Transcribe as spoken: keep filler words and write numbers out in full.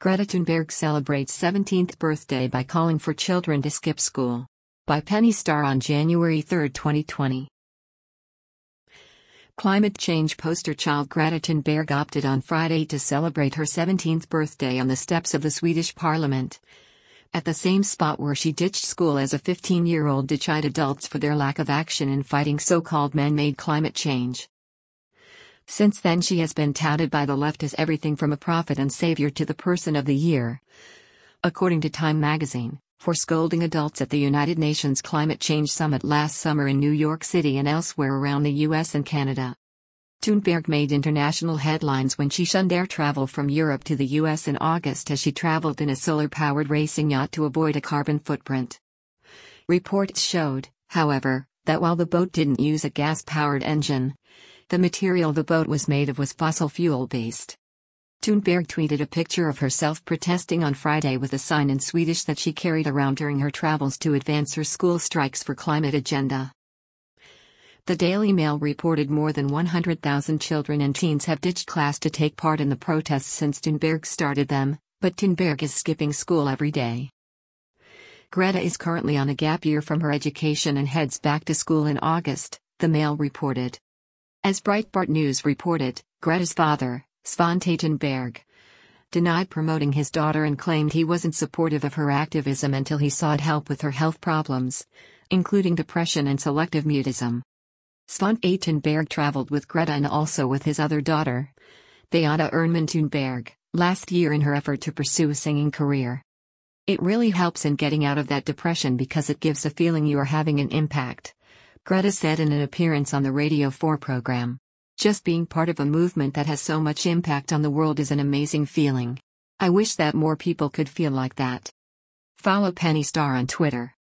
Greta Thunberg celebrates seventeenth birthday by calling for children to skip school. By Penny Starr on January third, twenty twenty. Climate change poster child Greta Thunberg opted on Friday to celebrate her seventeenth birthday on the steps of the Swedish parliament, at the same spot where she ditched school as a fifteen-year-old to chide adults for their lack of action in fighting so-called man-made climate change. Since then she has been touted by the left as everything from a prophet and savior to the person of the year, according to Time magazine, for scolding adults at the United Nations Climate Change Summit last summer in New York City and elsewhere around the U S and Canada. Thunberg made international headlines when she shunned air travel from Europe to the U S in August as she traveled in a solar-powered racing yacht to avoid a carbon footprint. Reports showed, however, that while the boat didn't use a gas-powered engine, the material the boat was made of was fossil fuel-based. Thunberg tweeted a picture of herself protesting on Friday with a sign in Swedish that she carried around during her travels to advance her school strikes for climate agenda. The Daily Mail reported more than one hundred thousand children and teens have ditched class to take part in the protests since Thunberg started them, but Thunberg is skipping school every day. Greta is currently on a gap year from her education and heads back to school in August, the Mail reported. As Breitbart News reported, Greta's father, Svante Thunberg, denied promoting his daughter and claimed he wasn't supportive of her activism until he sought help with her health problems, including depression and selective mutism. Svante Thunberg traveled with Greta and also with his other daughter, Beata Ernman Thunberg, last year in her effort to pursue a singing career. It really helps in getting out of that depression because it gives a feeling you are having an impact, Greta said in an appearance on the Radio four program. Just being part of a movement that has so much impact on the world is an amazing feeling. I wish that more people could feel like that. Follow Penny Starr on Twitter.